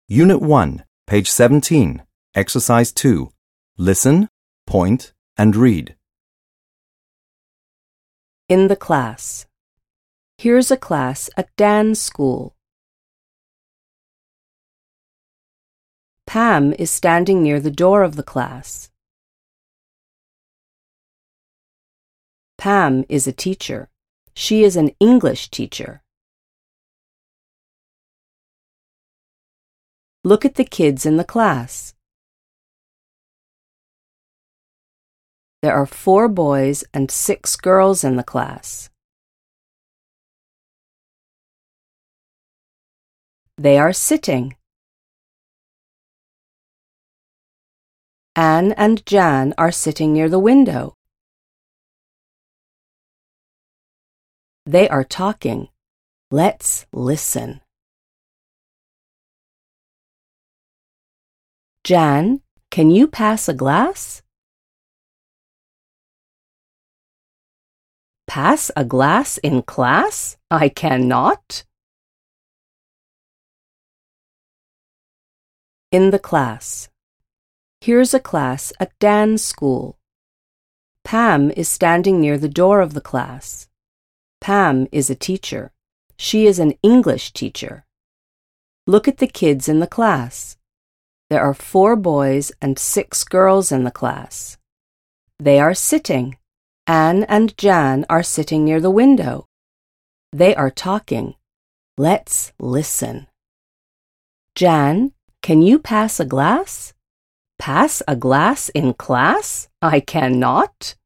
Unit 1, page 17, Exercise 2. Listen, point, and read. In the class. Here's a class at Dan's school. Pam is standing near the door of the class. Pam is a teacher. She is an English teacher. Look at the kids in the class. There are 4 boys and 6 girls in the class. They are sitting. Anne and Jan are sitting near the window. They are talking. Let's listen. Jan, can you pass a glass? Pass a glass in class? I cannot. In the class. Here's a class at Dan's school. Pam is standing near the door of the class. Pam is a teacher. She is an English teacher. Look at the kids in the class. There are 4 boys and 6 girls in the class. They are sitting. Anne and Jan are sitting near the window. They are talking. Let's listen. Jan, can you pass a glass? Pass a glass in class? I cannot.